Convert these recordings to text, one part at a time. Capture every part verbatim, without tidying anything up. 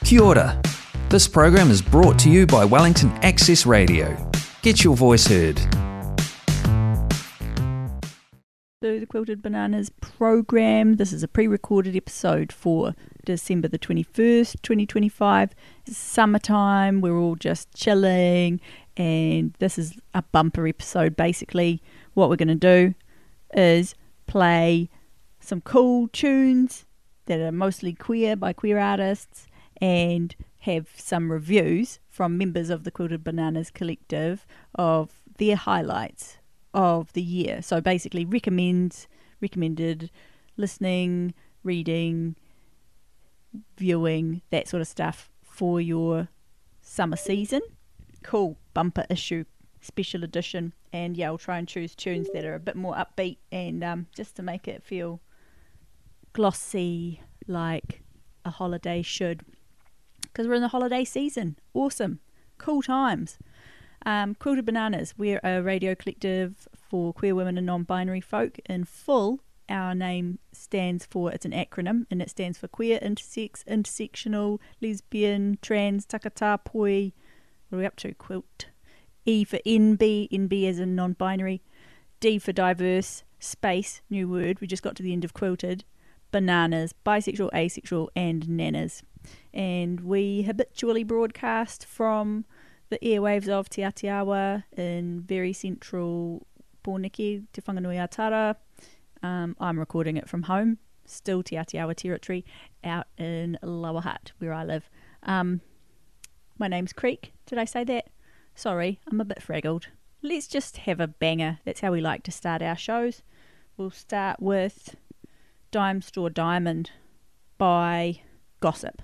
Kia ora. This program is brought to you by Wellington Access Radio. Get your voice heard. So the Quilted Bananas program. This is a pre-recorded episode for December the twenty-first, twenty twenty-five. It's summertime. We're all just chilling, and this is a bumper episode. Basically, what we're going to do is play some cool tunes that are mostly queer by queer artists, and have some reviews from members of the Quilted Bananas collective of their highlights of the year. So basically recommends, recommended listening, reading, viewing, that sort of stuff for your summer season. Cool bumper issue, special edition. And yeah, I'll try and choose tunes that are a bit more upbeat and um, just to make it feel glossy like a holiday should. Because we're in the holiday season. Awesome. Cool times. Um, Quilted Bananas, we're a radio collective for queer women and non-binary folk. In full, our name stands for, it's an acronym, and it stands for queer, intersex, intersectional, lesbian, trans, takata, poi. What are we up to? Quilt. E for N B, N B as in non-binary. D for diverse, space, new word, we just got to the end of quilted. Bananas, bisexual, asexual, and nanas. And we habitually broadcast from the airwaves of Te Atiawa in very central Pōneke, Te Whanganui-a-Tara. Um, I'm recording it from home, still Te Atiawa territory, out in Lower Hutt, where I live. Um, my name's Creek. Did I say that? Sorry, I'm a bit fraggled. Let's just have a banger. That's how we like to start our shows. We'll start with Dime Store Diamond by Gossip.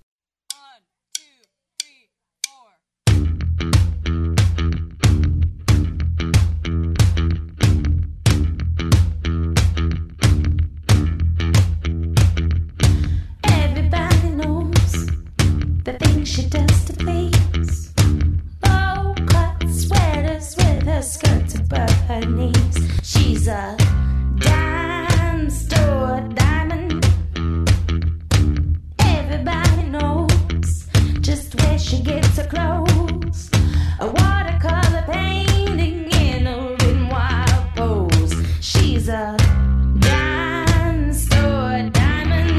She does to please. Low cut sweaters with her skirts above her knees. She's a dime store diamond. Everybody knows just where she gets her clothes. A watercolor painting in a written wild pose. She's a dime store diamond.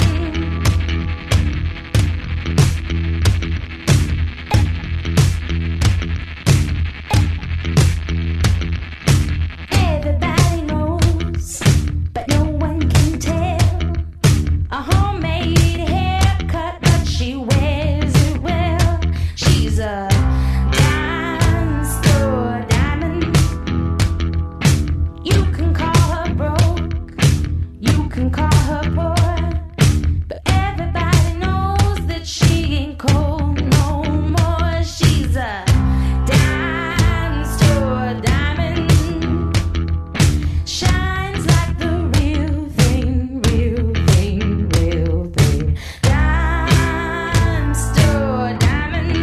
Everybody knows, but no one can tell. A homemade haircut, but she wears it well. She's a dime store diamond. You can call her broke, you can call her poor, but everybody knows that she ain't cold no more. She's a dime store diamond. Shines like the real thing, real thing, real thing. Dime store diamond.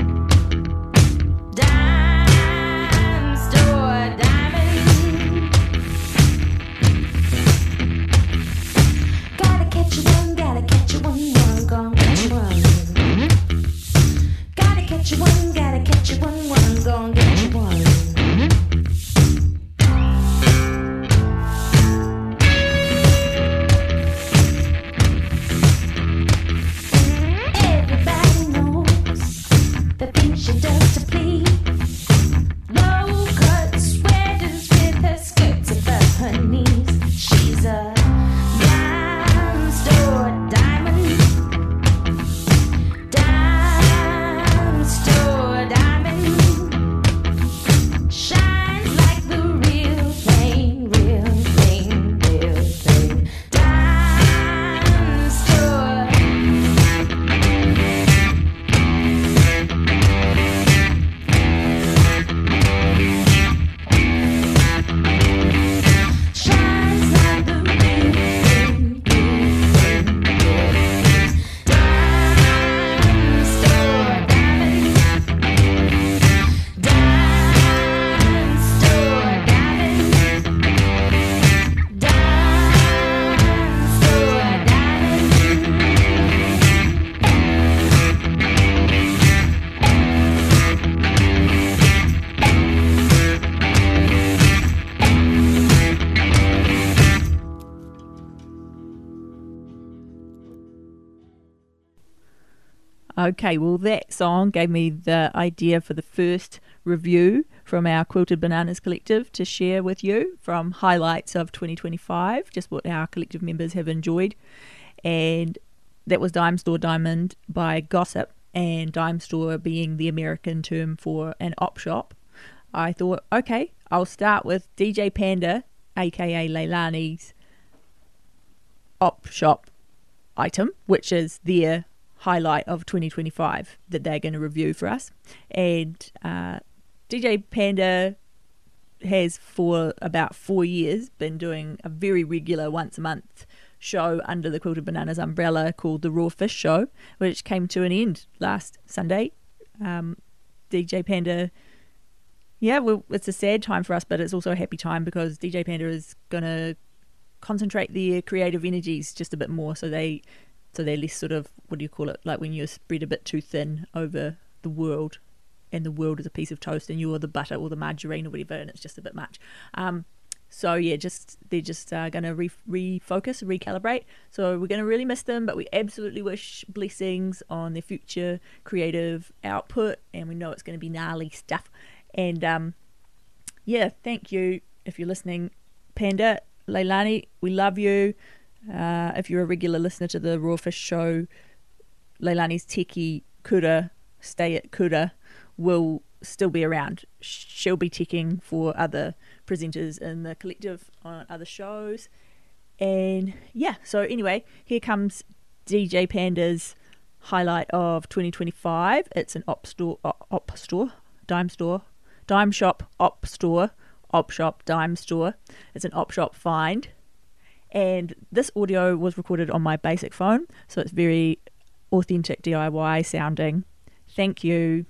Dime store diamond. Gotta Okay, well, that song gave me the idea for the first review from our Quilted Bananas Collective to share with you from highlights of twenty twenty-five, just what our collective members have enjoyed. And that was Dime Store Diamond by Gossip, and Dime Store being the American term for an op shop. I thought, okay, I'll start with D J Panda, aka Leilani's op shop item, which is their highlight of twenty twenty-five that they're going to review for us. And uh, D J Panda has for about four years been doing a very regular once a month show under the Quilted Bananas umbrella called the Raw Fish Show, which came to an end last Sunday. um, D J Panda, yeah, well, it's a sad time for us, but it's also a happy time because D J Panda is going to concentrate their creative energies just a bit more, so they so they're less sort of, what do you call it, like when you're spread a bit too thin over the world, and the world is a piece of toast and you're the butter or the margarine or whatever, and it's just a bit much. Um, so yeah, just they're just uh, going to re- refocus, recalibrate. So we're going to really miss them, but we absolutely wish blessings on their future creative output, and we know it's going to be gnarly stuff. And um, yeah, thank you if you're listening, Panda, Leilani, we love you. Uh, if you're a regular listener to the Raw Fish Show, Leilani's techie Kura, stay at Kura, will still be around. She'll be teching for other presenters in the collective on other shows. And yeah, so anyway, here comes D J Panda's highlight of twenty twenty-five. It's an op store, op, op store, dime store, dime shop, op store, op shop, dime store. It's an op shop find. And this audio was recorded on my basic phone, so it's very authentic D I Y sounding. Thank you.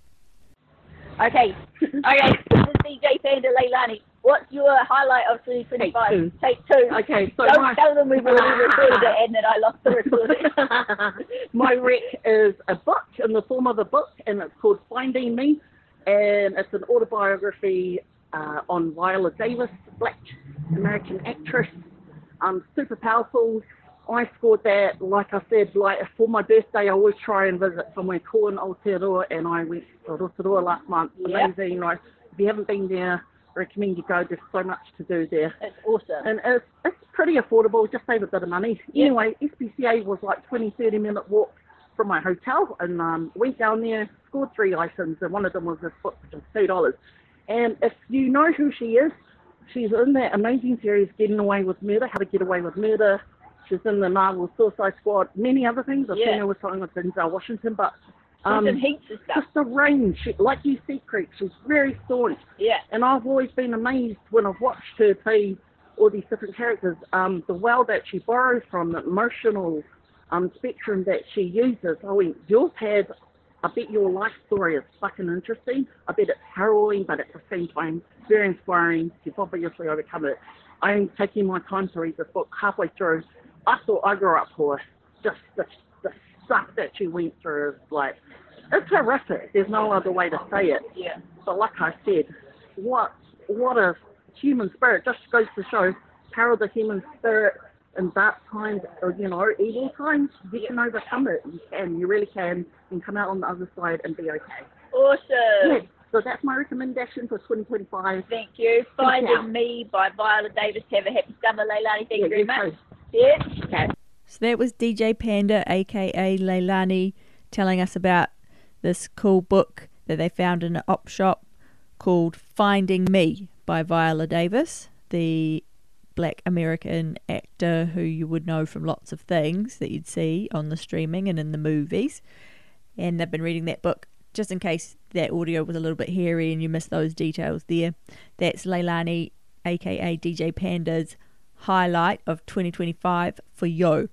Okay, okay, this is D J Panda Leilani. What's your highlight of twenty twenty-five? Take two. Take two. Okay, so Don't my, tell them we've already recorded it and that I lost the recording. my rec is a book in the form of a book, and it's called Finding Me, and it's an autobiography uh, on Viola Davis, black American actress. Um, super powerful. I scored that, like I said, like for my birthday, I always try and visit somewhere cool in Aotearoa, and I went to Rotorua last month. Yep. Amazing. Like, if you haven't been there, I recommend you go. There's so much to do there. It's awesome. And it's, it's pretty affordable, just save a bit of money. Yep. Anyway, S P C A was like twenty, thirty minute walk from my hotel, and um, went down there, scored three items, and one of them was this book, which is two dollars. And if you know who she is, she's in that amazing series, Getting Away with Murder, How to Get Away with Murder. She's in the Marvel Suicide Squad, many other things. I've Yeah. seen her with something with Denzel Washington, but Um, um, heaps of stuff. just a range. She, like you said, Creek, she's very staunch. Yeah. And I've always been amazed when I've watched her play all these different characters, um, the well that she borrows from, the emotional um, spectrum that she uses. I mean, yours has, I bet your life story is fucking interesting. I bet it's harrowing, but at the same time, very inspiring. You've obviously overcome it. I'm taking my time to read this book halfway through. I thought I grew up poor. Just the, the stuff that she went through is like, it's horrific. There's no other way to say it. Yeah. But like I said, what what a human spirit. Just goes to show power of the human spirit in dark times, or, you know, evil times. You can overcome it. You can. You really can. And come out on the other side and be okay. Awesome. Yeah. So that's my recommendation for twenty twenty-five. Thank you. Finding out. Me by Viola Davis. Have a happy summer, Leilani. Thank Yeah, you very you much. too. Yeah. Okay. So that was D J Panda, aka Leilani, telling us about this cool book that they found in an op shop called Finding Me by Viola Davis, the black American actor who you would know from lots of things that you'd see on the streaming and in the movies. And they've been reading that book. Just in case that audio was a little bit hairy and you missed those details there, that's Leilani, aka D J Panda's highlight of twenty twenty-five for Yo.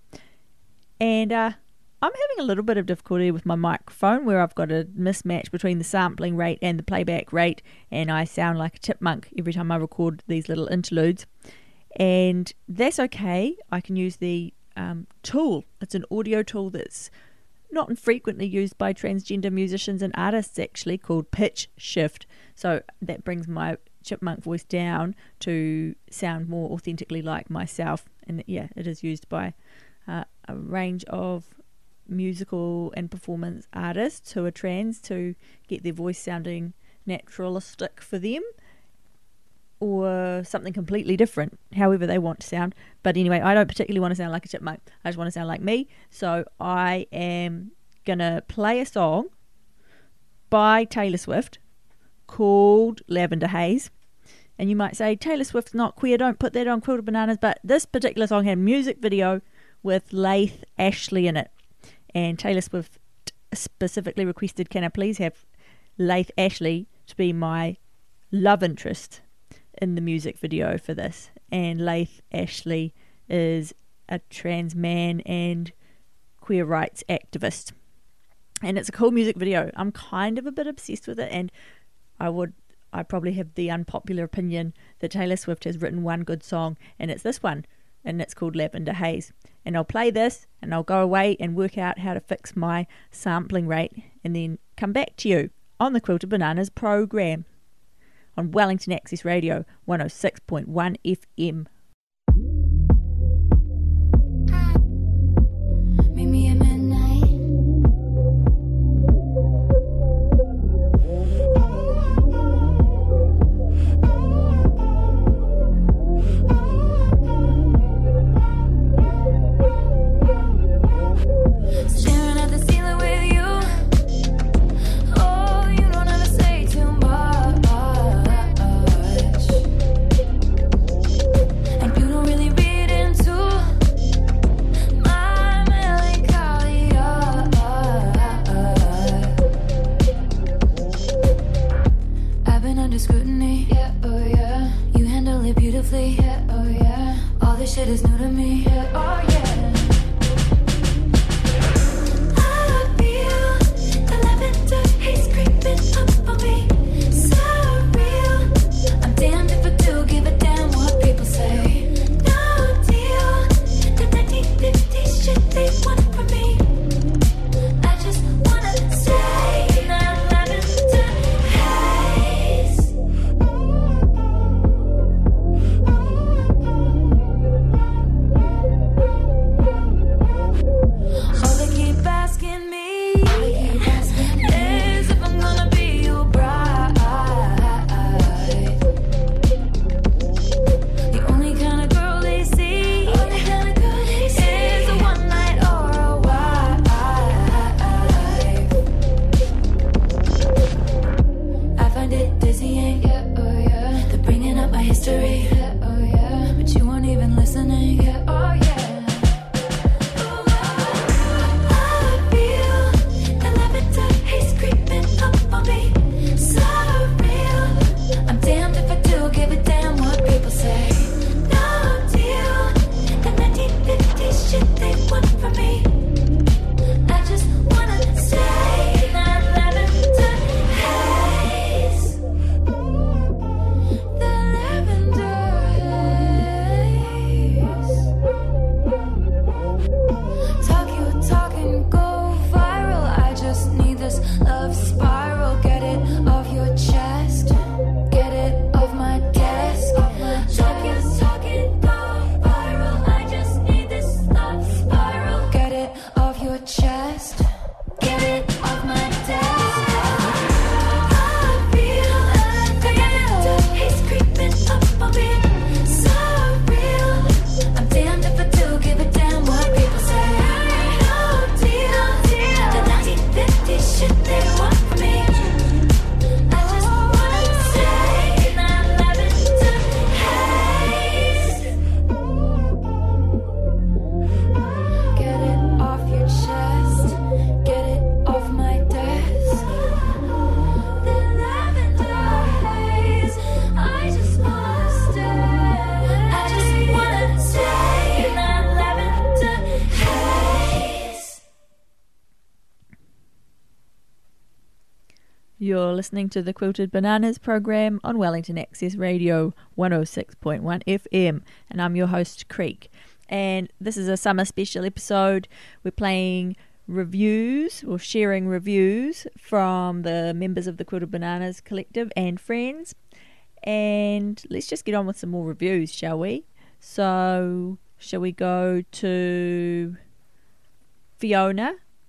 And uh, I'm having a little bit of difficulty with my microphone where I've got a mismatch between the sampling rate and the playback rate, and I sound like a chipmunk every time I record these little interludes. And that's okay. I can use the um, tool. It's an audio tool that's not infrequently used by transgender musicians and artists, actually, called Pitch Shift. So that brings my chipmunk voice down to sound more authentically like myself. And yeah, it is used by uh, a range of musical and performance artists who are trans to get their voice sounding naturalistic for them, or something completely different, however they want to sound. But anyway, I don't particularly want to sound like a chipmunk. I just want to sound like me. So I am going to play a song by Taylor Swift called Lavender Haze. And you might say, Taylor Swift's not queer, don't put that on Quilted Bananas. But this particular song had a music video with Laith Ashley in it. And Taylor Swift specifically requested, can I please have Laith Ashley to be my love interest in the music video for this. And Laith Ashley is a trans man and queer rights activist. And it's a cool music video. I'm kind of a bit obsessed with it, and I would I probably have the unpopular opinion that Taylor Swift has written one good song, and it's this one, and it's called Lavender Haze. And I'll play this, and I'll go away and work out how to fix my sampling rate, and then come back to you on the Quilted Bananas program on Wellington Access Radio one oh six point one F M. Meet me at midnight. Staring at the ceiling with you. Oh, you don't ever say too much. And you don't really read into my melancholia. I've been under scrutiny. Yeah, oh yeah. You handle it beautifully. Yeah, oh yeah. All this shit is new to me. Yeah, oh yeah. He's creeping up on me, so real. I'm damned if I do give a damn what people say. No deal, the nineteen fifties shit they want from me. I just wanna stay in that lavender haze. Oh, they keep asking me. Is if I'm gonna be your bride. The only kind of girl they see is a one night or a wife. I find it dizzying, yeah, oh yeah. They're bringing up my history, yeah, oh yeah. But you weren't even listening, yeah, oh yeah. You're listening to the Quilted Bananas program on Wellington Access Radio one oh six point one F M, and I'm your host, Creek. And this is a summer special episode. We're playing reviews or sharing reviews from the members of the Quilted Bananas Collective and friends. And let's just get on with some more reviews, shall we? So, shall we go to Fiona,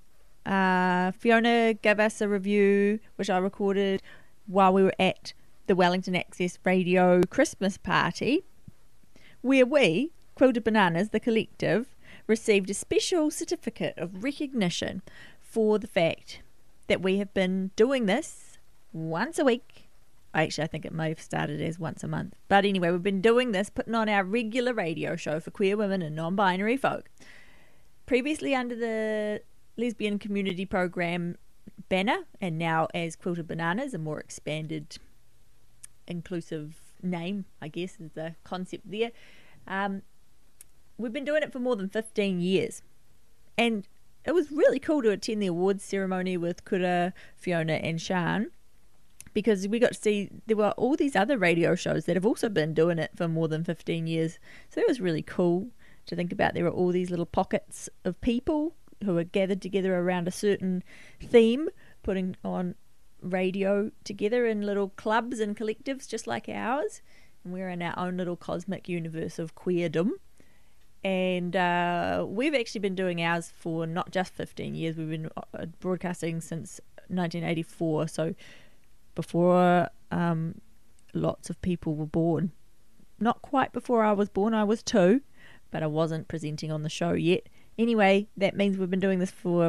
Uh, Fiona gave us a review, which I recorded while we were at the Wellington Access Radio Christmas party, where we, Quilted Bananas, the collective, received a special certificate of recognition for the fact that we have been doing this once a week. Actually, I think it may have started as once a month. But anyway, we've been doing this, putting on our regular radio show for queer women and non-binary folk. Previously under the Lesbian Community Program banner, and now as Quilted Bananas, a more expanded, inclusive name, I guess, is the concept there. Um, we've been doing it for more than fifteen years. And it was really cool to attend the awards ceremony with Kura, Fiona and Sian, because we got to see there were all these other radio shows that have also been doing it for more than fifteen years. So it was really cool to think about. There were all these little pockets of people who are gathered together around a certain theme, putting on radio together in little clubs and collectives just like ours. And we're in our own little cosmic universe of queerdom. And uh, we've actually been doing ours for not just fifteen years. We've been broadcasting since nineteen eighty-four, so before um, lots of people were born. Not quite before I was born. I was two, but I wasn't presenting on the show yet. Anyway, that means we've been doing this for,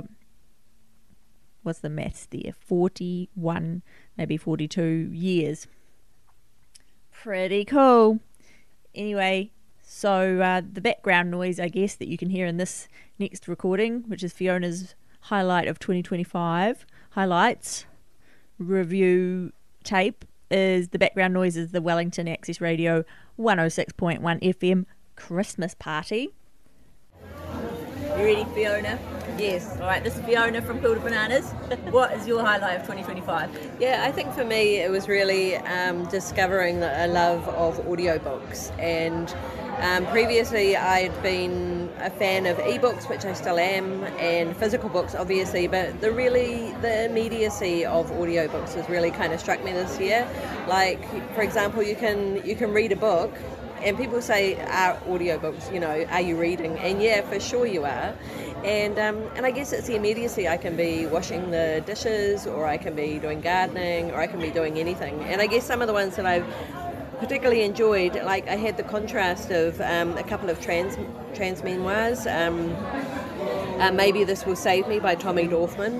what's the maths there, forty-one, maybe forty-two years. Pretty cool. Anyway, so uh, the background noise, I guess, that you can hear in this next recording, which is Fiona's highlight of twenty twenty-five, highlights, review tape, is the background noise is the Wellington Access Radio one oh six point one F M Christmas party. You ready, Fiona? Yes. All right, this is Fiona from Quilted Bananas. What is your highlight of twenty twenty-five? Yeah, I think for me it was really um, discovering a love of audiobooks. And um, previously I'd been a fan of ebooks, which I still am, and physical books obviously, but the really, the immediacy of audiobooks has really kind of struck me this year. Like, for example, you can you can read a book, and people say, are audiobooks, you know, are you reading? And yeah, for sure you are. And um, and I guess it's the immediacy. I can be washing the dishes, or I can be doing gardening, or I can be doing anything. And I guess some of the ones that I've particularly enjoyed, like I had the contrast of um, a couple of trans trans memoirs. Um, uh, Maybe This Will Save Me by Tommy Dorfman,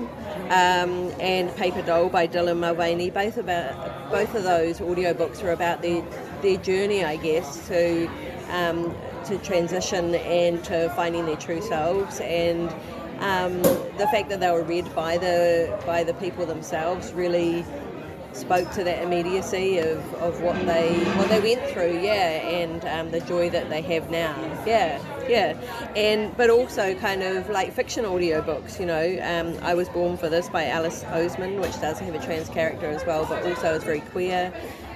um, and Paper Doll by Dylan Mulvaney. Both about both of those audiobooks are about their their journey, I guess, to um, to transition and to finding their true selves, and um, the fact that they were read by the by the people themselves really spoke to that immediacy of, of what they what they went through, yeah, and um, the joy that they have now, yeah, yeah, and but also kind of like fiction audiobooks, you know. Um, I Was Born for This by Alice Oseman, which does have a trans character as well, but also is very queer.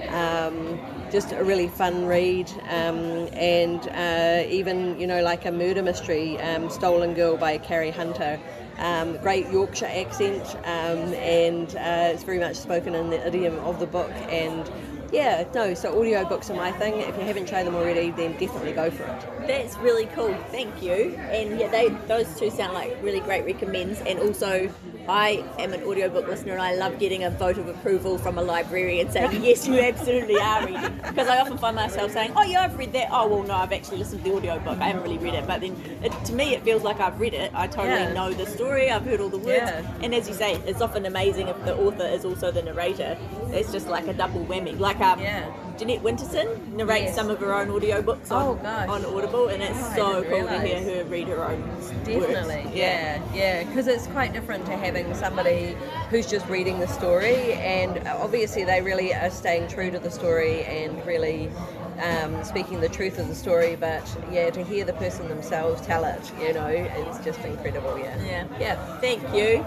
Um, just a really fun read, um, and uh, even, you know, like a murder mystery, um, Stolen Girl by Carrie Hunter. Um, great Yorkshire accent, um, and uh, it's very much spoken in the idiom of the book. And yeah, no, so audiobooks are my thing. If you haven't tried them already, then definitely go for it. That's really cool, thank you. And yeah, they those two sound like really great recommends. And also, I am an audiobook listener, and I love getting a vote of approval from a librarian saying, yes, you absolutely are reading. Because I often find myself saying, oh yeah, I've read that. Oh well, no, I've actually listened to the audiobook. I haven't really read it. But then it, to me, it feels like I've read it. I totally Yeah. know the story. I've heard all the words. Yeah. And as you say, it's often amazing if the author is also the narrator. It's just like a double whammy. Like um, Yeah. Jeanette Winterson narrates Yes. some of her own audiobooks on, Oh, gosh. on Audible, and it's Oh, I so didn't cool to hear realise. her read her own Definitely, words. yeah, yeah, because it's quite different to having somebody who's just reading the story, and obviously they really are staying true to the story and really um, speaking the truth of the story, but yeah, to hear the person themselves tell it, you know, it's just incredible, yeah. Yeah, yeah. Thank you.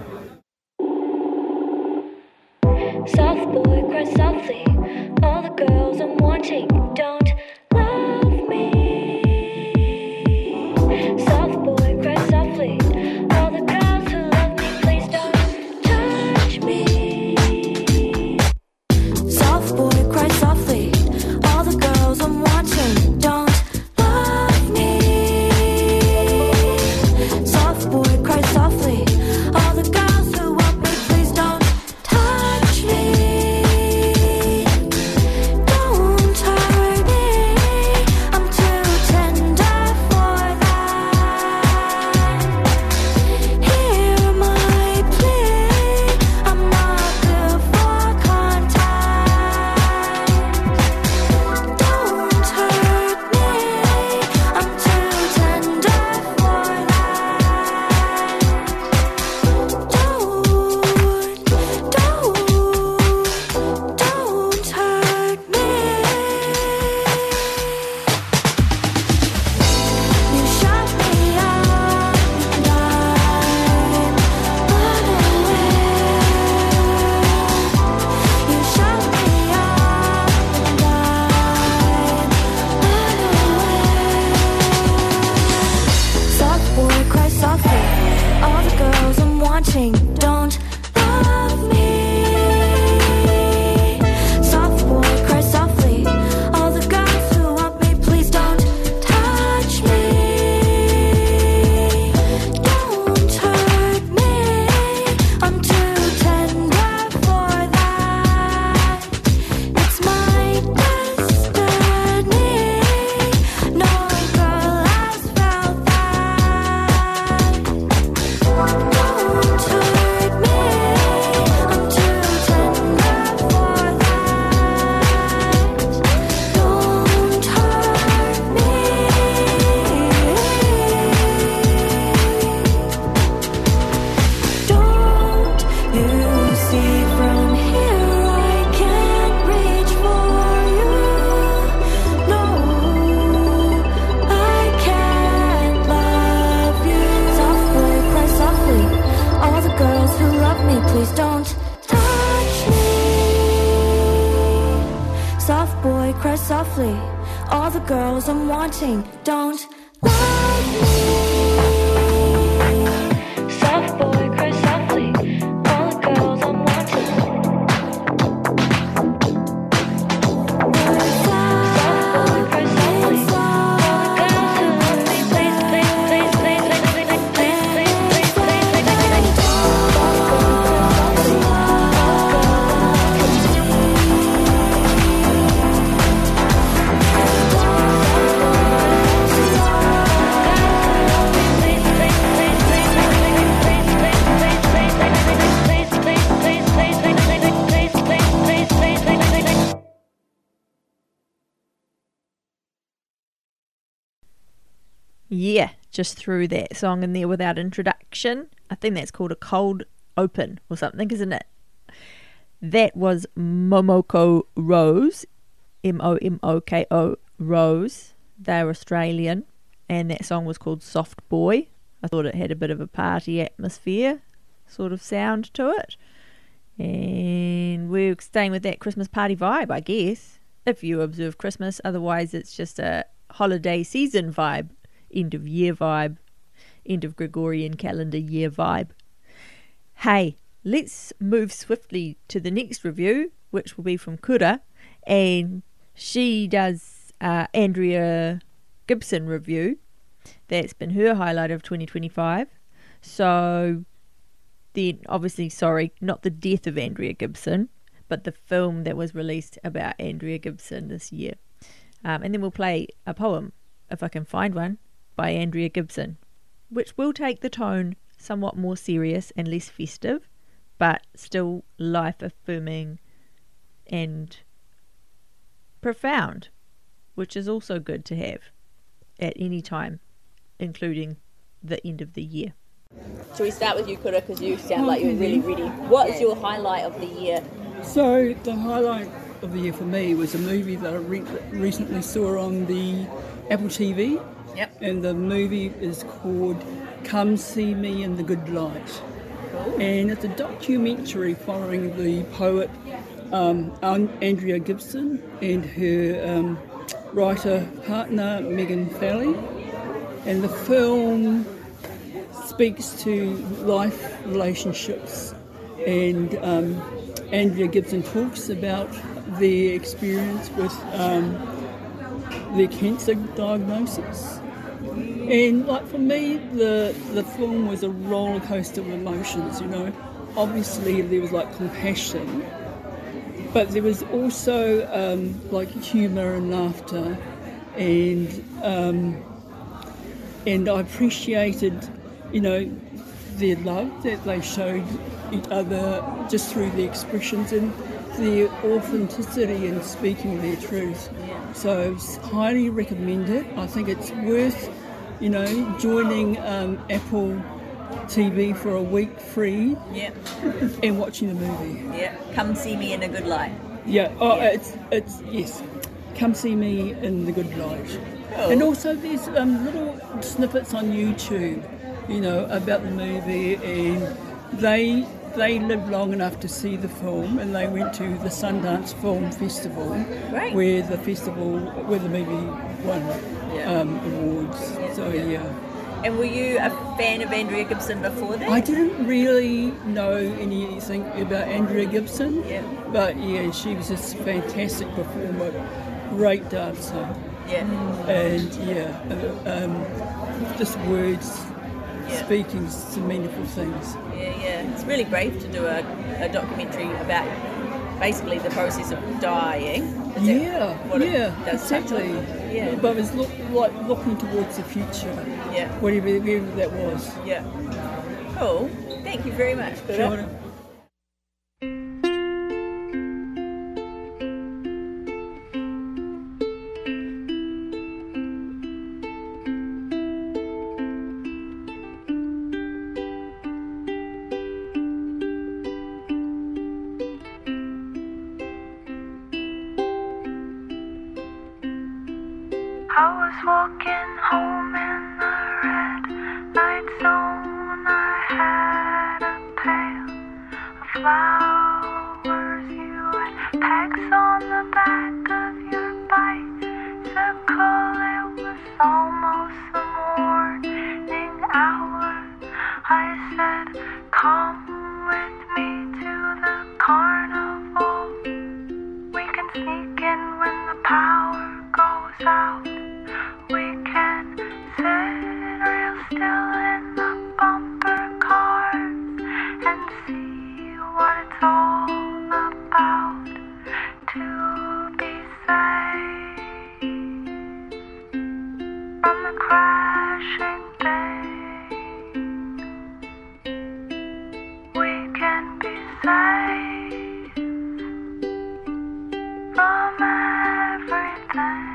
Soft boy, cry softly. All the girls I'm wanting don't love me. Soft boy, cry softly. All the girls who love me, please don't touch me. Soft boy, cry softly. All the girls I'm wanting don't love me. Soft boy, cry softly. All the girls softly. All the girls I'm wanting don't love me. Soft boy, cry softly. All the girls I'm wanting. Soft boy, cry softly. All the girls who love me, please, please, please, please, please, please, please, please, please, please, please. Soft boy, cry softly. All the girls I'm wanting. Yeah, just threw that song in there without introduction. I think that's called a cold open or something, isn't it? That was Momoko Rose, M O M O K O Rose. They're Australian, and that song was called Soft Boy. I thought it had a bit of a party atmosphere sort of sound to it. And we're staying with that Christmas party vibe, I guess, if you observe Christmas. Otherwise, it's just a holiday season vibe. End of year vibe, end of Gregorian calendar year vibe. Hey, let's move swiftly to the next review, which will be from Kura, and she does uh, Andrea Gibson review. That's been her highlight of twenty twenty-five. So then, obviously, sorry, not the death of Andrea Gibson, but the film that was released about Andrea Gibson this year. Um, and then we'll play a poem, if I can find one, by Andrea Gibson, which will take the tone somewhat more serious and less festive, but still life-affirming and profound, which is also good to have at any time, including the end of the year. Shall we start with you, Kura, because you sound like you're really ready. What is your highlight of the year? So the highlight of the year for me was a movie that I re- recently saw on the Apple T V. Yep. And the movie is called Come See Me in the Good Light. Cool. And it's a documentary following the poet um, Andrea Gibson and her um, writer partner Megan Falley. And the film speaks to life relationships, and um, Andrea Gibson talks about their experience with um, their cancer diagnosis. And like for me, the the film was a roller coaster of emotions. You know, obviously there was like compassion, but there was also um, like humour and laughter, and um, and I appreciated, you know, their love that they showed each other just through the expressions and their authenticity in speaking their truth. So it's highly recommended. I think it's worth, you know, joining um, Apple T V for a week free. Yeah. And watching the movie. Yeah. Come see me in a good light. Yeah. Oh, Yeah. it's it's yes. Come see me in the good light. Cool. And also there's um, little snippets on YouTube, you know, about the movie, and they they lived long enough to see the film, and they went to the Sundance Film Festival, Great. where the festival where the movie won Yeah. um, awards. So yeah. yeah. And were you a fan of Andrea Gibson before that? I didn't really know anything about Andrea Gibson, Yeah. but yeah, she was just a fantastic performer, great dancer, Yeah. and yeah, uh, um, just words Yeah. speaking some meaningful things. Yeah, yeah. It's really brave to do a, a documentary about basically the process of dying. Is that Yeah, what it yeah, does touch on? exactly. Yeah. But it's look, like looking towards the future, Yeah. whatever, whatever that was. Yeah. Cool. Thank you very much. Kura. Sure. I was walking home in the red light zone. I had a pail of flowers. You had pegs on the back of your bike. I said, come with me to the carnival. We can sneak in when the power goes out. We can sit real still in the bumper cars and see what it's all about to be safe from the crashing things. We can be safe from everything.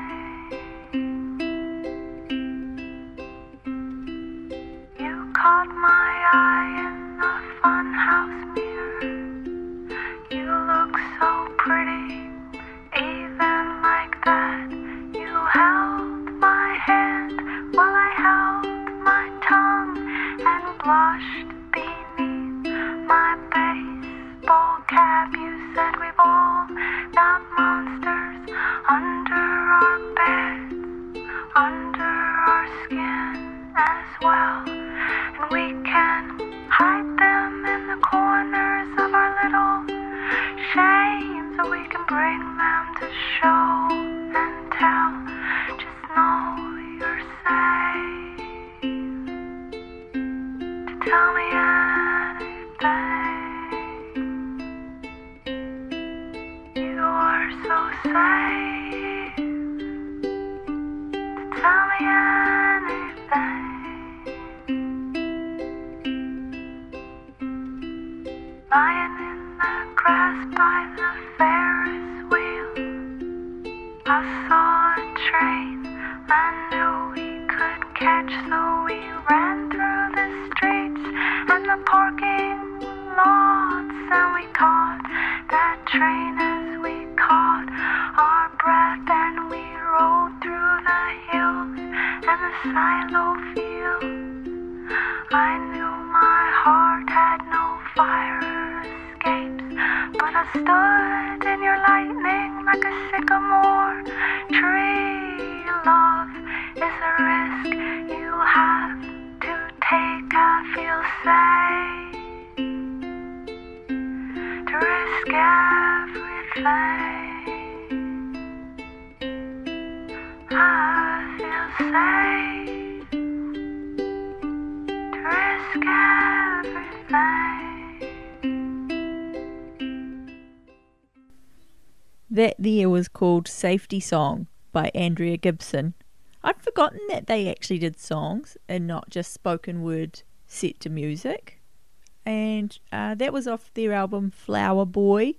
You caught my eye in the funhouse mirror. You look so pretty, even like that. You held my hand while I held my tongue and blushed beneath my baseball cap. You said we've all got monsters under our beds, under our skin as well, and we can hide them in the corners of our little shame so we can bring them to show and tell. Just know you're safe to tell me anything. You are so safe to tell me anything. Lying in the grass by the Ferris wheel, I saw a train I knew we could catch, so we ran through the streets and the parking lots, and we caught that train as we caught our breath, and we rolled through the hills and the silo fields. I knew my heart had no fire escapes, but I stood in your lightning like a sycamore tree. Love is a risk you have to take. I feel safe to risk everything. I feel safe to risk everything. That there was called Safety Song by Andrea Gibson. I'd forgotten that they actually did songs and not just spoken word set to music. And uh, that was off their album Flower Boy.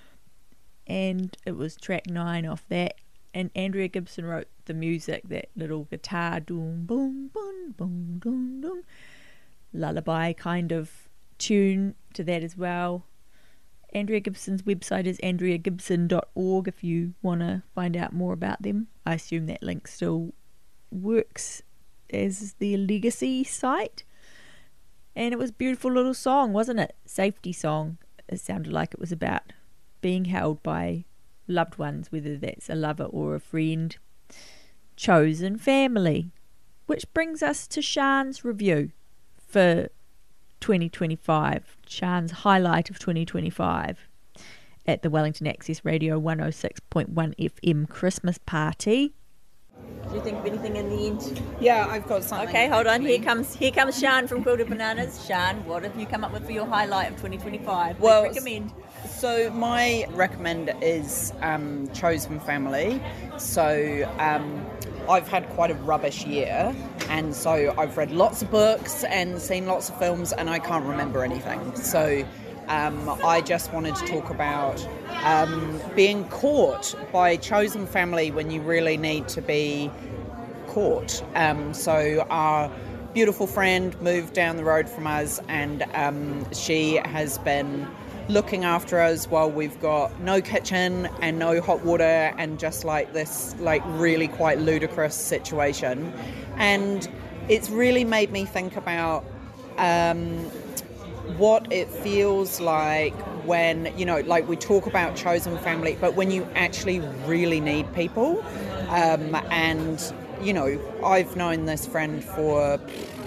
And it was track nine off that. And Andrea Gibson wrote the music, that little guitar doom boom boom boom boom boom lullaby kind of tune to that as well. Andrea Gibson's website is andrea gibson dot org if you want to find out more about them. I assume that link still works as their legacy site. And it was a beautiful little song, wasn't it? Safety Song. It sounded like it was about being held by loved ones, whether that's a lover or a friend. Chosen family. Which brings us to Sian's review for twenty twenty-five. Sian's highlight of twenty twenty-five at the Wellington Access Radio one oh six point one F M Christmas party. Do you think of anything in the end? Yeah, I've got something. Okay, hold on. Here comes here comes Sian from Quilted Bananas. Sian, what have you come up with for your highlight of twenty twenty-five? Well, Please recommend. So my recommend is um, Chosen Family. So um, I've had quite a rubbish year, and so I've read lots of books and seen lots of films, and I can't remember anything. So um, I just wanted to talk about um, being caught by Chosen Family when you really need to be caught. Um, so our beautiful friend moved down the road from us, and um, she has been looking after us while we've got no kitchen and no hot water and just like this like really quite ludicrous situation. And it's really made me think about um, what it feels like when, you know, like we talk about chosen family, but when you actually really need people. Um, and, you know, I've known this friend for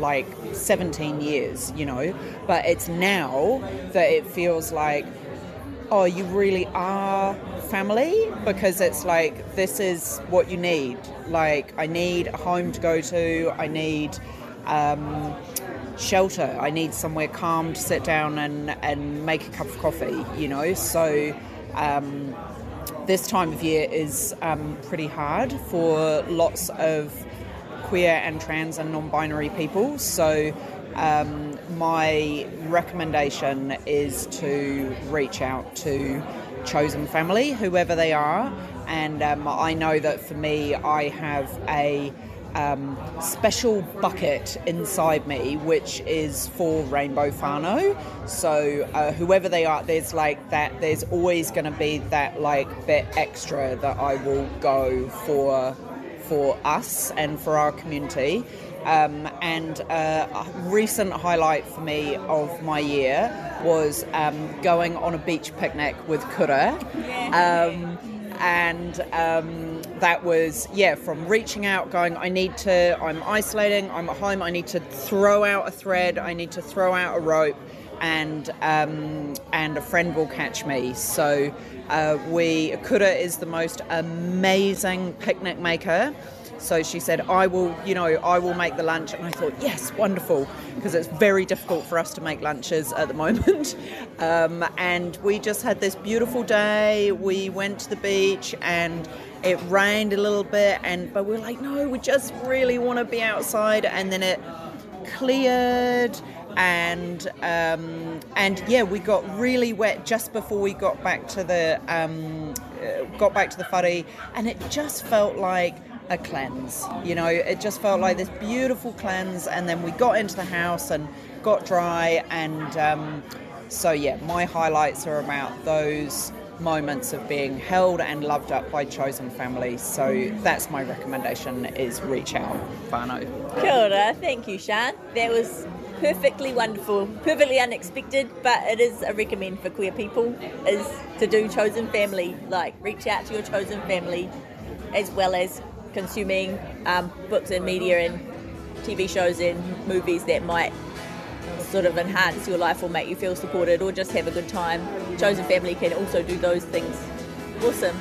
like seventeen years, you know, but it's now that it feels like, oh, you really are family, because it's like, this is what you need. Like, I need a home to go to, I need um, shelter, I need somewhere calm to sit down and, and make a cup of coffee, you know. So um, this time of year is um, pretty hard for lots of queer and trans and non-binary people. So um, my recommendation is to reach out to chosen family, whoever they are. And um, I know that for me, I have a um, special bucket inside me, which is for Rainbow Whānau. So uh, whoever they are, there's like that, there's always going to be that like bit extra that I will go for for us and for our community. Um, and uh, a recent highlight for me of my year was um, going on a beach picnic with Kura. Um, and um, that was, yeah, from reaching out, going, I need to, I'm isolating, I'm at home, I need to throw out a thread, I need to throw out a rope, and um, and a friend will catch me. So uh, we, Kura is the most amazing picnic maker. So she said, I will, you know, I will make the lunch. And I thought, yes, wonderful, because it's very difficult for us to make lunches at the moment. Um, and we just had this beautiful day. We went to the beach and it rained a little bit, and but we were like, no, we just really want to be outside. And then it cleared, and um, and yeah, we got really wet just before we got back to the um, got back to the whare, and it just felt like a cleanse, you know. It just felt like this beautiful cleanse. And then we got into the house and got dry, and um, so yeah, my highlights are about those moments of being held and loved up by chosen family. So that's my recommendation, is reach out, whānau. Kia ora, thank you, Sian. That was perfectly wonderful, perfectly unexpected, but it is a recommend for queer people, is to do chosen family, like reach out to your chosen family, as well as consuming um, books and media and T V shows and movies that might sort of enhance your life or make you feel supported or just have a good time. Chosen family can also do those things. Awesome.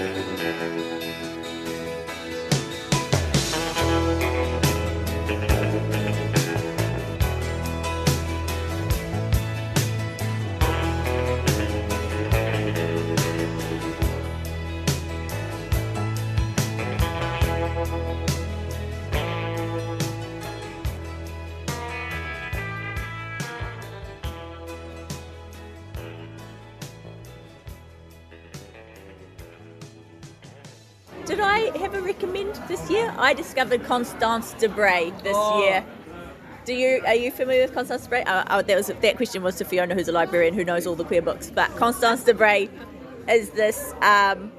Did I have a recommend this year? I discovered Constance de Bray this Oh. year. Do you are you familiar with Constance de Bray? Uh, uh, that was that question was to Fiona, who's a librarian who knows all the queer books. But Constance de Bray is this um,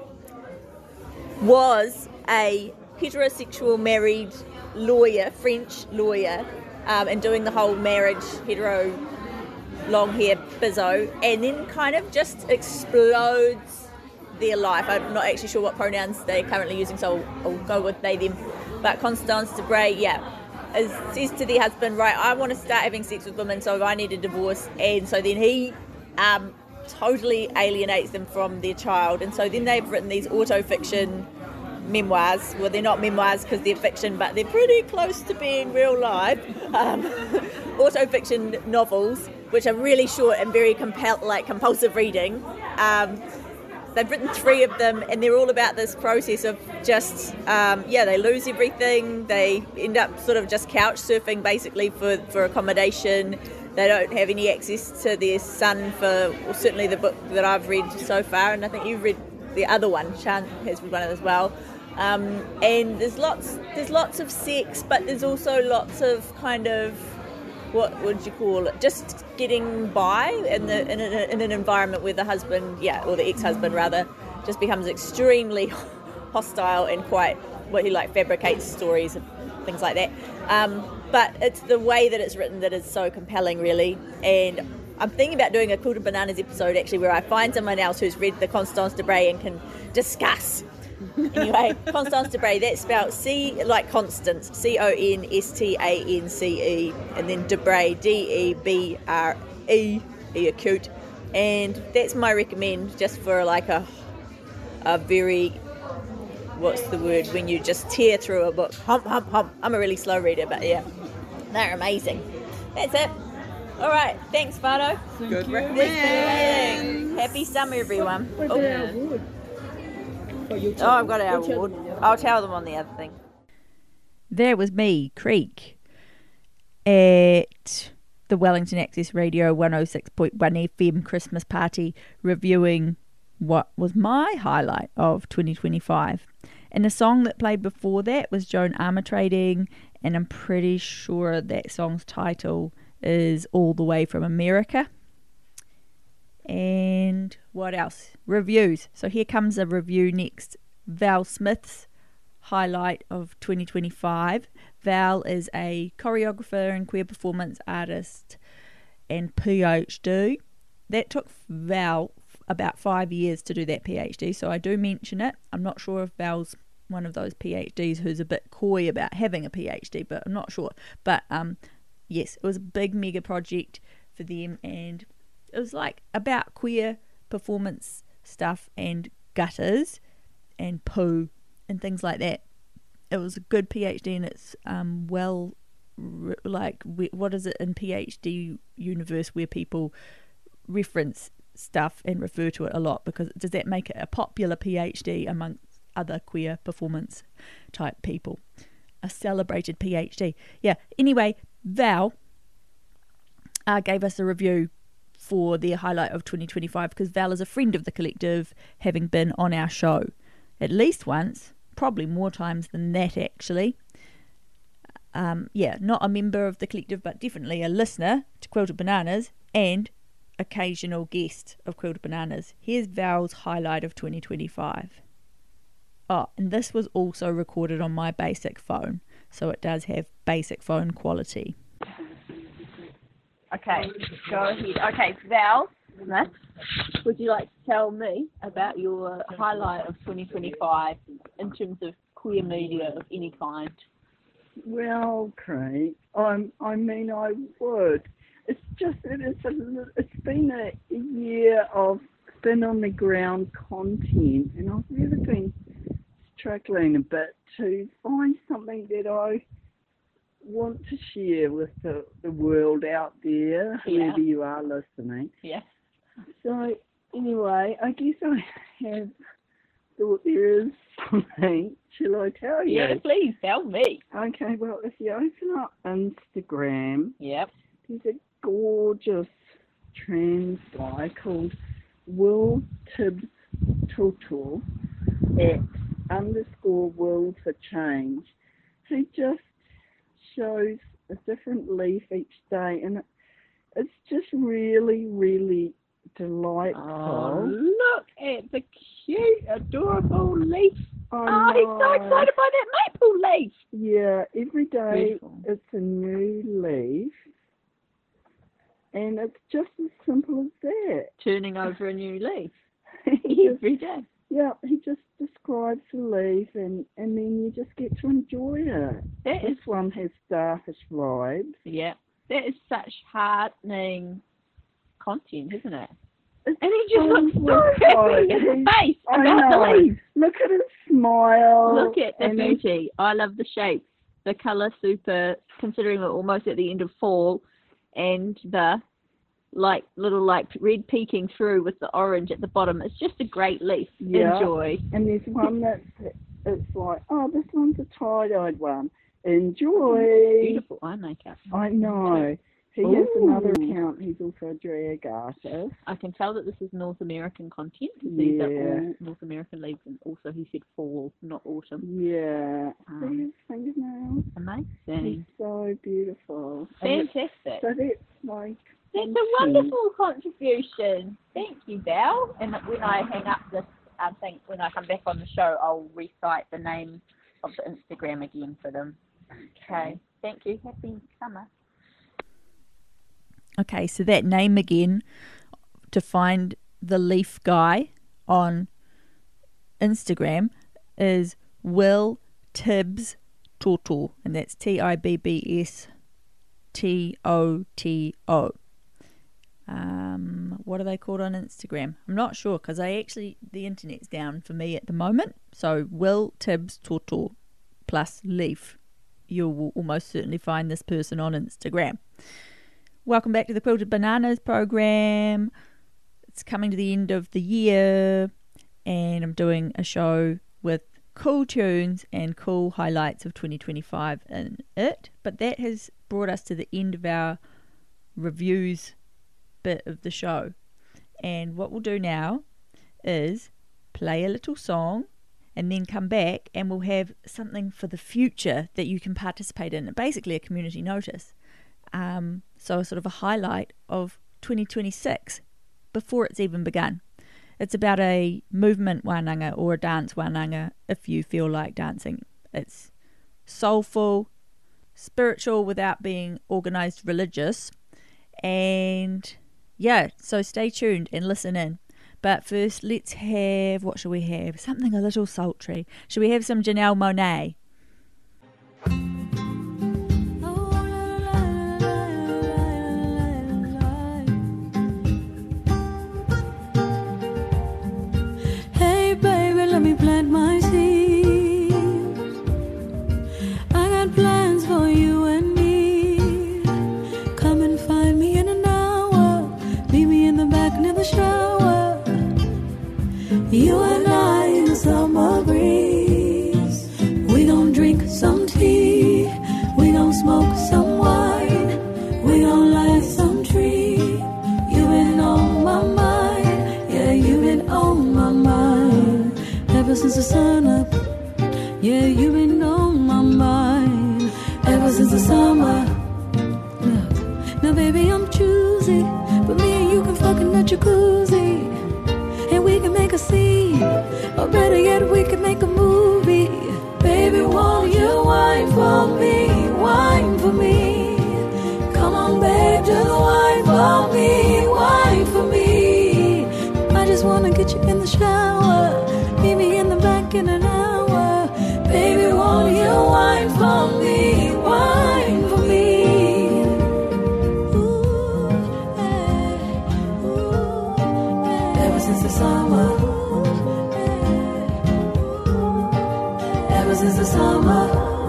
was a heterosexual married lawyer, French lawyer, um, and doing the whole marriage hetero long hair bizzo, and then kind of just explodes their life. I'm not actually sure what pronouns they're currently using, so I'll, I'll go with they, them. But Constance de Bray, yeah, is, says to their husband, right, I want to start having sex with women, so I need a divorce. And so then he um, totally alienates them from their child. And so then they've written these auto-fiction memoirs. Well, they're not memoirs because they're fiction, but they're pretty close to being real life. Um, auto-fiction novels, which are really short and very compel- like compulsive reading. Um, They've written three of them, and they're all about this process of just, um, yeah, they lose everything. They end up sort of just couch surfing, basically, for, for accommodation. They don't have any access to their son for, well, certainly the book that I've read so far, and I think you've read the other one. Sian has read one as well. Um, and there's lots, there's lots of sex, but there's also lots of kind of, what would you call it, just getting by in the in, a, in an environment where the husband, yeah, or the ex-husband rather, just becomes extremely hostile and quite, what he like fabricates stories and things like that. Um, but it's the way that it's written that is so compelling, really. And I'm thinking about doing a Quilted Bananas episode actually where I find someone else who's read the Constance de Bray and can discuss. Anyway, Constance de Bray, that's spelled C like Constance, C O N S T A N C E, and then de Bray, D E B R E, E acute, and that's my recommend just for like a a very, what's the word, when you just tear through a book, hump, hump, hump. I'm a really slow reader, but yeah, they're amazing. That's it. All right, thanks, Fado. Good It's recommend. been amazing. Happy summer, everyone. Oh. Oh, I've got our award. I'll tell them on the other thing. There was me, Creek, at the Wellington Access Radio one oh six point one F M Christmas party, reviewing what was my highlight of twenty twenty-five. And the song that played before that was Joan Armatrading, and I'm pretty sure that song's title is All the Way from America. And what else? Reviews. So here comes a review next. Val Smith's highlight of twenty twenty-five. Val is a choreographer and queer performance artist and PhD. That took Val about five years to do that PhD, so I do mention it. I'm not sure if Val's one of those PhDs who's a bit coy about having a PhD, but I'm not sure. But um, yes, it was a big mega project for them, and it was like about queer performance stuff and gutters and poo and things like that. It was a good PhD, and it's um well, like, what is it in PhD universe where people reference stuff and refer to it a lot, because does that make it a popular PhD amongst other queer performance type people? A celebrated PhD. Yeah, anyway, Val uh, gave us a review for their highlight of twenty twenty-five, because Val is a friend of the collective, having been on our show at least once, probably more times than that actually. Um, yeah, not a member of the collective, but definitely a listener to Quilted Bananas and occasional guest of Quilted Bananas. Here's Val's highlight of twenty twenty-five. Oh, and this was also recorded on my basic phone, so it does have basic phone quality. Okay, go ahead. Okay, Val Smith, would you like to tell me about your highlight of twenty twenty-five in terms of queer media of any kind? Well, Craig, I'm, I mean, I would. It's just, it is a, it's been a year of been on the ground content, and I've really been struggling a bit to find something that I want to share with the, the world out there, Yeah. whoever you are listening. Yeah. So anyway, I guess I have thought there is something. Shall I tell you? Yeah, please tell me. Okay, well, if you open up Instagram, Yep. there's a gorgeous trans guy called Will Tibbs Tutu at underscore Will for Change. He just shows a different leaf each day, and it, it's just really, really delightful. Oh, look at the cute, adorable leaf. I Oh, he's so know. excited by that maple leaf. Yeah, every day Beautiful. it's a new leaf, and it's just as simple as that. Turning over a new leaf He just- every day. yeah, he just describes the leaf, and, and then you just get to enjoy it. That is, This one has starfish vibes. yeah, that is such heartening content, isn't it? It's And he just so looks so wonderful. happy in the He- face I about know. the leaves. Look at his smile. Look at the and his- beauty. I love the shape. The colour super, considering we're almost at the end of fall, and the like little like red peeking through with the orange at the bottom. It's just a great leaf. Yeah. Enjoy. And there's one that's it's like, oh, this one's a tie-dyed one. Enjoy. Beautiful eye makeup. I know. He has another Ooh. account. He's also a drag artist. I can tell that this is North American content because these are Yeah. all North American leaves, and also he said fall, not autumn. Yeah. Um, See his fingernails? He's Amazing. so beautiful. And it's- Fantastic. So that's my That's a content. wonderful contribution. Thank you, Val. And when I hang up this, I think when I come back on the show, I'll recite the name of the Instagram again for them. Okay. Thank you. Happy summer. Okay, so that name again, to find the leaf guy on Instagram, is Will Tibbs Tutu, and that's T I B B S T O T O. Um, what are they called on Instagram? I'm not sure because I actually the internet's down for me at the moment. So Will Tibbs Tutu plus leaf. You will almost certainly find this person on Instagram. Welcome back to the Quilted Bananas program. It's coming to the end of the year, and I'm doing a show with cool tunes and cool highlights of twenty twenty-five in it. But that has brought us to the end of our reviews bit of the show. And what we'll do now is play a little song and then come back and we'll have something for the future that you can participate in. Basically a community notice. Um, so sort of a highlight of twenty twenty-six before it's even begun. It's about a movement wānanga or a dance wānanga if you feel like dancing. It's soulful, spiritual without being organised religious, and yeah, so stay tuned and listen in. But first let's have, what shall we have? Something a little sultry. Shall we have some Janelle Monáe? Hey baby, let me plant my seeds. I got plans for you and me. Come and find me in an hour. Meet me in the back near the shower. You and I in the summer breeze. We gon' drink some tea. We gon' smoke some wine. We gon' light some tree. You been on my mind. Yeah, you been on my mind. Ever since the sun up. Yeah, you been on my mind. Ever since the summer. Look, now baby I'm choosy, but me and you can fuck in the jacuzzi. And we can make a scene, or better yet we can make a movie. Baby, won't you wine for me, wine for me. Come on babe, just wine for me, wine for me. I just wanna get you in the shower. Meet me in the back in an hour. Baby, won't you wine for me, wine for me. Ooh, hey, ooh, hey. Ever since the summer. Ever since the summer.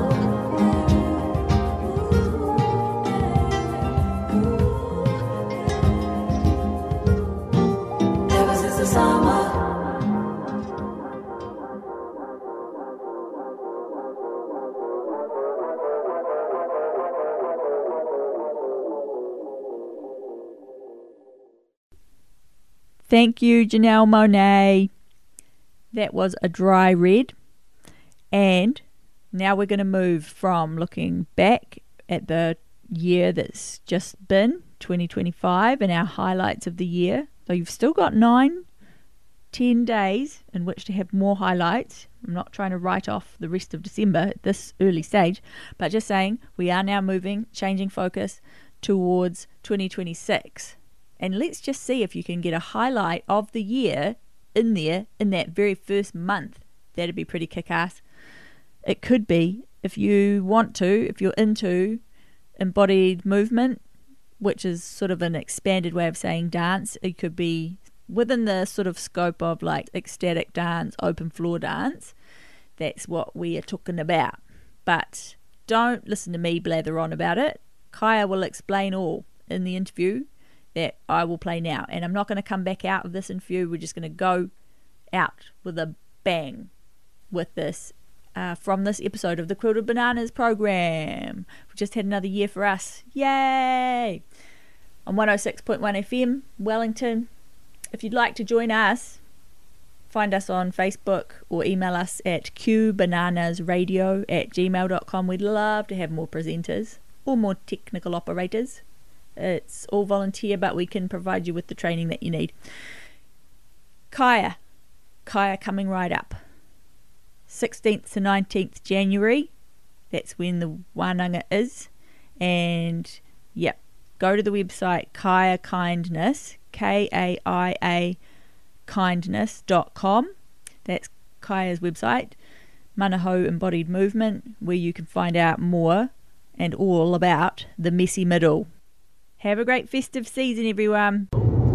Ever since the summer. Thank you, Janelle Monáe. That was A Dry Red. And now we're going to move from looking back at the year that's just been, twenty twenty-five, and our highlights of the year. So you've still got nine, ten days in which to have more highlights. I'm not trying to write off the rest of December at this early stage, but just saying we are now moving, changing focus towards twenty twenty-six. And let's just see if you can get a highlight of the year in there in that very first month. That'd be pretty kick-ass. It could be, if you want to, if you're into embodied movement, which is sort of an expanded way of saying dance. It could be within the sort of scope of like ecstatic dance, open floor dance. That's what we are talking about. But don't listen to me blather on about it. Kaya will explain all in the interview that I will play now. And I'm not going to come back out of this interview. We're just going to go out with a bang with this uh, from this episode of the Quilted Bananas program. We just had another year for us. Yay! On one oh six point one F M, Wellington. If you'd like to join us, find us on Facebook or email us at q bananas radio at gmail dot com. We'd love to have more presenters or more technical operators. It's all volunteer, but we can provide you with the training that you need. Kaya. Kaya coming right up. sixteenth to nineteenth January. That's when the Wānanga is. And, yep, go to the website Kaya Kindness, K A I A kindness dot com. That's Kaya's website. Manaho Embodied Movement, where you can find out more and all about the messy middle. Have a great festive season, everyone.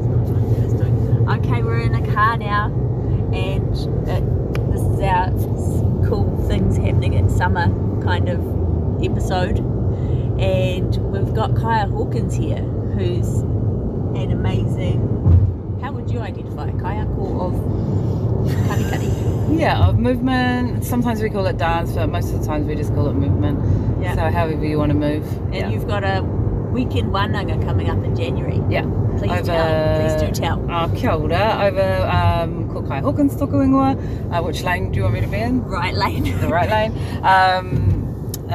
Okay, we're in a car now, and it, this is our cool things happening in summer kind of episode. And we've got Kaya Hawkins here, who's an amazing, how would you identify Kaya? Core of Kari Kari? Yeah, of movement. Sometimes we call it dance, but most of the times we just call it movement. Yeah. So however you want to move. And yeah. you've got a weekend Wānanga coming up in January. Yeah. Please over, tell. Please do tell. Uh, kia ora, over um, ko Kaya Hawkins toku ingoa. Uh, which lane do you want me to be in? Right lane. The right lane. Um, uh,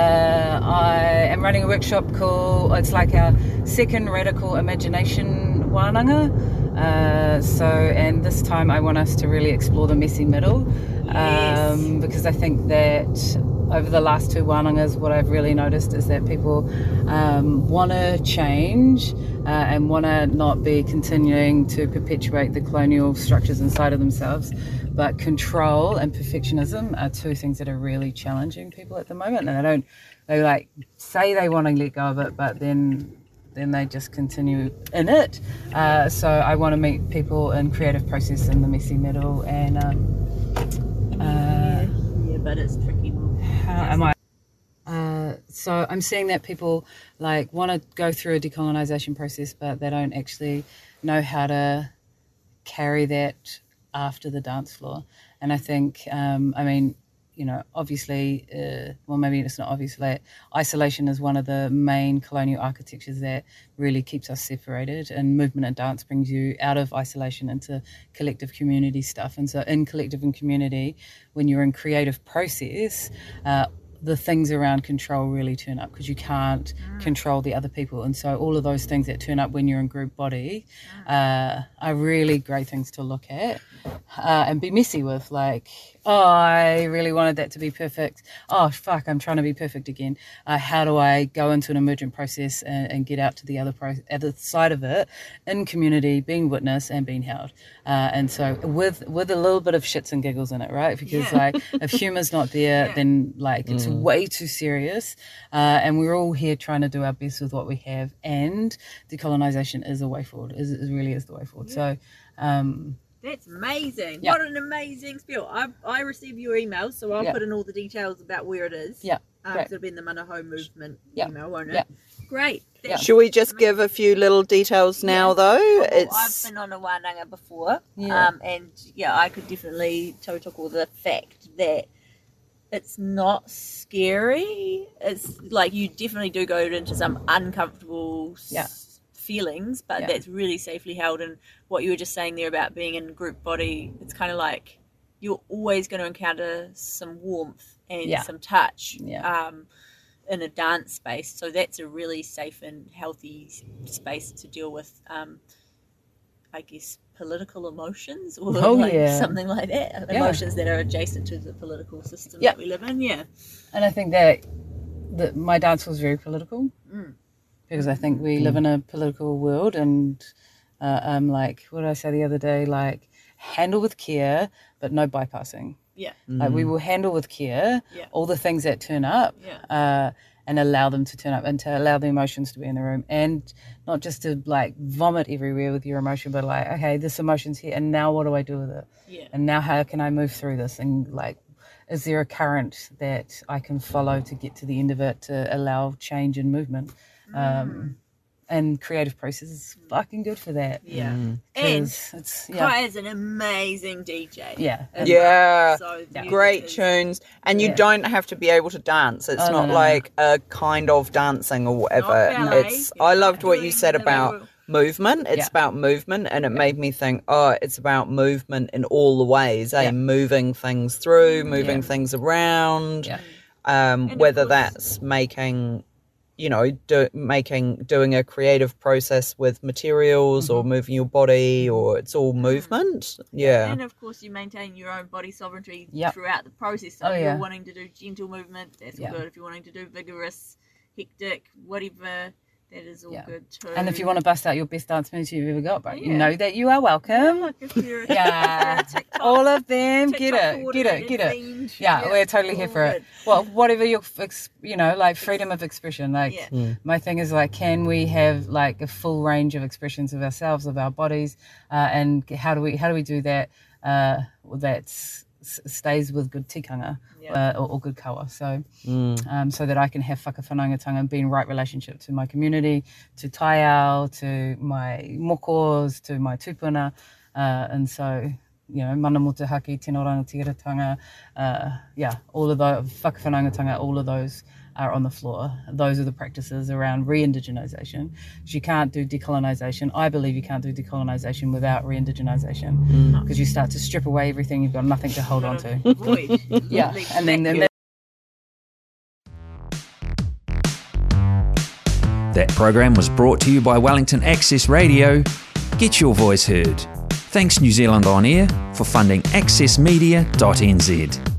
I am running a workshop called, it's like our second radical imagination Wānanga. Uh, so, and this time I want us to really explore the messy middle. Yes. Um, because I think that over the last two Wānangas, what I've really noticed is that people um, want to change uh, and want to not be continuing to perpetuate the colonial structures inside of themselves. But control and perfectionism are two things that are really challenging people at the moment. And they don't, they like say they want to let go of it, but then then they just continue in it. Uh, so I want to meet people in creative process in the messy middle. And um, uh, yeah, yeah, but it's tricky. How am I? Uh, so I'm seeing that people like want to go through a decolonization process, but they don't actually know how to carry that after the dance floor. And I think, um, I mean, you know, obviously, uh, well, maybe it's not obviously, isolation is one of the main colonial architectures that really keeps us separated, and movement and dance brings you out of isolation into collective community stuff. And so in collective and community, when you're in creative process, uh, the things around control really turn up, because you can't mm. control the other people. And so all of those things that turn up when you're in group body uh, are really great things to look at uh, and be messy with. Like, oh, I really wanted that to be perfect. Oh, fuck, I'm trying to be perfect again. Uh, how do I go into an emergent process and, and get out to the other, pro- other side of it in community, being witnessed and being held? Uh, and so with with a little bit of shits and giggles in it, right? Because yeah. like if humor's not there, yeah. then like it's mm. way too serious. Uh, and we're all here trying to do our best with what we have. And decolonization is a way forward. Is, is really is the way forward. Yeah. So. Um, That's amazing. Yeah. What an amazing spiel. I I receive your emails, so I'll Yeah. put in all the details about where it is. Yeah, Um, great. so it'll be in the Manaho movement Yeah. email, won't it? Yeah. Great. That's Should we just give a few little details now, though? Well, It's I've been on a wānanga before, Yeah. um, and yeah, I could definitely tautoko the fact that it's not scary. It's like you definitely do go into some uncomfortable s- Yeah. feelings, but Yeah. that's really safely held. And what you were just saying there about being in group body, it's kind of like you're always going to encounter some warmth and Yeah. some touch. Yeah. Um, in a dance space, so that's a really safe and healthy s- space to deal with um I guess political emotions or Oh, like yeah. something like that, Yeah. emotions that are adjacent to the political system Yeah. that we live in. Yeah. And I think that, that my dance was very political Mm. because I think we live in a political world, and uh, um, like, what did I say the other day? Like, handle with care, but no bypassing. Yeah. Like, we will handle with care Yeah. all the things that turn up, Yeah. uh, and allow them to turn up, and to allow the emotions to be in the room, and not just to like vomit everywhere with your emotion, but like, okay, this emotion's here, and now what do I do with it? Yeah. And now how can I move through this? And like, is there a current that I can follow to get to the end of it to allow change and movement? Um, and creative process is fucking good for that. Yeah. Mm. And 'Cause it's, yeah. Kai is an amazing D J. Yeah. as Yeah, well. So the music great is- tunes, and you Yeah. don't have to be able to dance. It's Oh, no, not no, like a kind of dancing or whatever. ballet. It's. You're I not loved what you doing said the about little- movement. It's Yeah. about movement, and it made me think, oh, it's about movement in all the ways. Eh? Yeah. Moving things through, moving Yeah. things around. Yeah. Um, And of whether course- that's making. You know, do, making doing a creative process with materials or moving your body, or it's all movement. Yeah. And of course, you maintain your own body sovereignty Yep. throughout the process. So Oh, if yeah. you're wanting to do gentle movement, that's all Yeah. good. If you're wanting to do vigorous, hectic, whatever, that is all Yeah. good too. And if you want to bust out your best dance moves you've ever got, bro, you Yeah. know that you are welcome. Like if you're a- Yeah, TikTok- all of them, get TikTok it, get it, coordinated get it. themed. Yeah, we're totally here all for it. good. Well, whatever your, ex- you know, like freedom of expression. Like, Yeah. Mm. my thing is like, can we have like a full range of expressions of ourselves, of our bodies, uh, and how do we how do we do that? Uh, that stays with good tikanga Yeah. uh, or, or good kawa. So, Mm. um, so that I can have whakawhanaungatanga and be in right relationship to my community, to taiao, to my mokos, to my tupuna, uh, and so, you know, mana motuhaki, tino rangatiratanga, uh, yeah, all of the whakawhanaungatanga, all of those are on the floor. Those are the practices around re-indigenisation. You can't do decolonisation. I believe you can't do decolonisation without re-indigenisation, because you start to strip away everything. You've got nothing to hold on to. Void. Yeah, and then the That program was brought to you by Wellington Access Radio. Get your voice heard. Thanks New Zealand On Air for funding access media dot n z.